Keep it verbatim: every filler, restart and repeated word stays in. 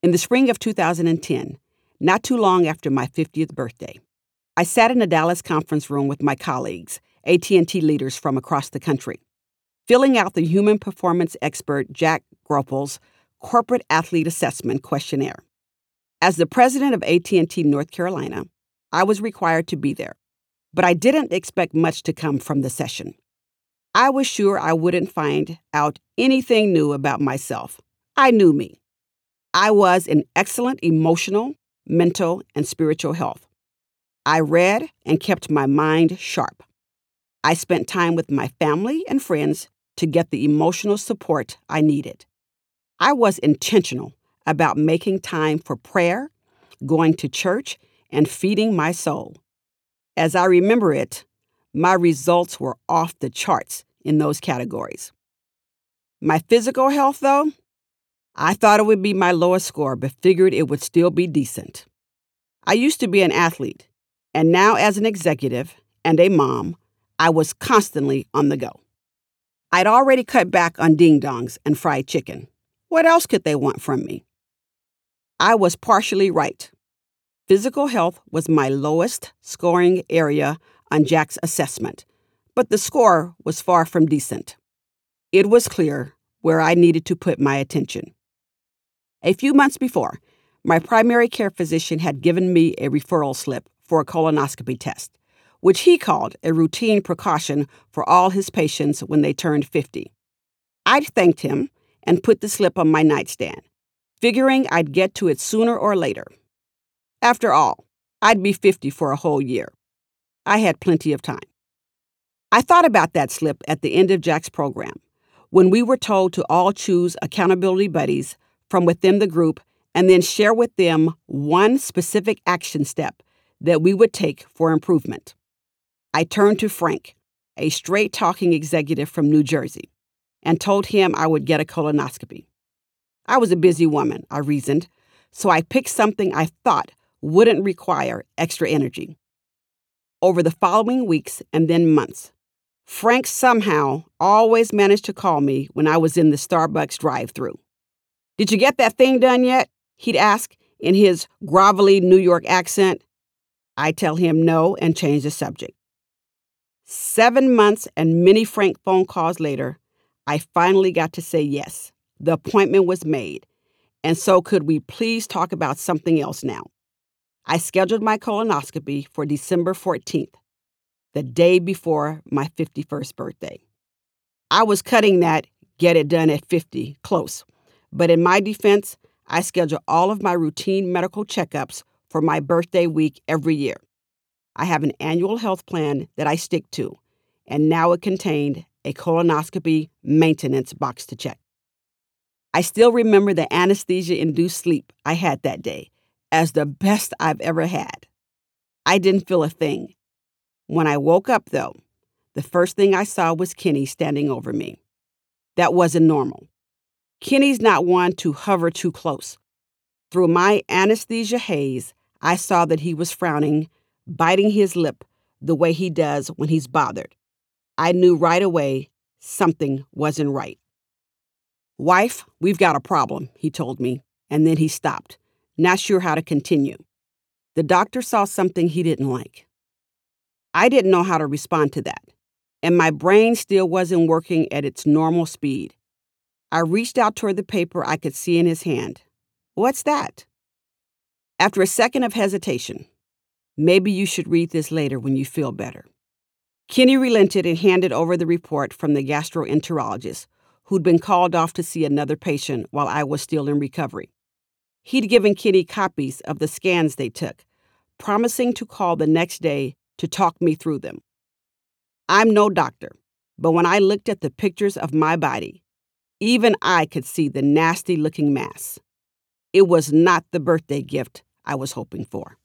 In the spring of two thousand ten, not too long after my fiftieth birthday, I sat in a Dallas conference room with my colleagues, A T and T leaders from across the country, filling out the human performance expert Jack Groppel's Corporate Athlete Assessment Questionnaire. As the president of A T and T North Carolina, I was required to be there, but I didn't expect much to come from the session. I was sure I wouldn't find out anything new about myself. I knew me. I was in excellent emotional, mental, and spiritual health. I read and kept my mind sharp. I spent time with my family and friends to get the emotional support I needed. I was intentional about making time for prayer, going to church, and feeding my soul. As I remember it, my results were off the charts in those categories. My physical health, though, I thought it would be my lowest score, but figured it would still be decent. I used to be an athlete, and now as an executive and a mom, I was constantly on the go. I'd already cut back on ding-dongs and fried chicken. What else could they want from me? I was partially right. Physical health was my lowest scoring area on Jack's assessment, but the score was far from decent. It was clear where I needed to put my attention. A few months before, my primary care physician had given me a referral slip for a colonoscopy test, which he called a routine precaution for all his patients when they turned fifty. I'd thanked him and put the slip on my nightstand, figuring I'd get to it sooner or later. After all, I'd be fifty for a whole year. I had plenty of time. I thought about that slip at the end of Jack's program, when we were told to all choose accountability buddies from within the group and then share with them one specific action step that we would take for improvement. I turned to Frank, a straight-talking executive from New Jersey, and told him I would get a colonoscopy. I was a busy woman, I reasoned, so I picked something I thought wouldn't require extra energy. Over the following weeks and then months, Frank somehow always managed to call me when I was in the Starbucks drive-thru. "Did you get that thing done yet?" he'd ask in his grovelly New York accent. I'd tell him no and change the subject. Seven months and many Frank phone calls later, I finally got to say yes. The appointment was made, and so could we please talk about something else now? I scheduled my colonoscopy for December fourteenth, the day before my fifty-first birthday. I was cutting that get it done at fifty close, but in my defense, I schedule all of my routine medical checkups for my birthday week every year. I have an annual health plan that I stick to, and now it contained a colonoscopy maintenance box to check. I still remember the anesthesia-induced sleep I had that day as the best I've ever had. I didn't feel a thing. When I woke up, though, the first thing I saw was Kenny standing over me. That wasn't normal. Kenny's not one to hover too close. Through my anesthesia haze, I saw that he was frowning, biting his lip the way he does when he's bothered. I knew right away something wasn't right. "Wife, we've got a problem," he told me, and then he stopped, not sure how to continue. The doctor saw something he didn't like. I didn't know how to respond to that, and my brain still wasn't working at its normal speed. I reached out toward the paper I could see in his hand. "What's that?" After a second of hesitation, "Maybe you should read this later when you feel better." Kenny relented and handed over the report from the gastroenterologist, who'd been called off to see another patient while I was still in recovery. He'd given Kenny copies of the scans they took, promising to call the next day to talk me through them. I'm no doctor, but when I looked at the pictures of my body, even I could see the nasty-looking mass. It was not the birthday gift I was hoping for.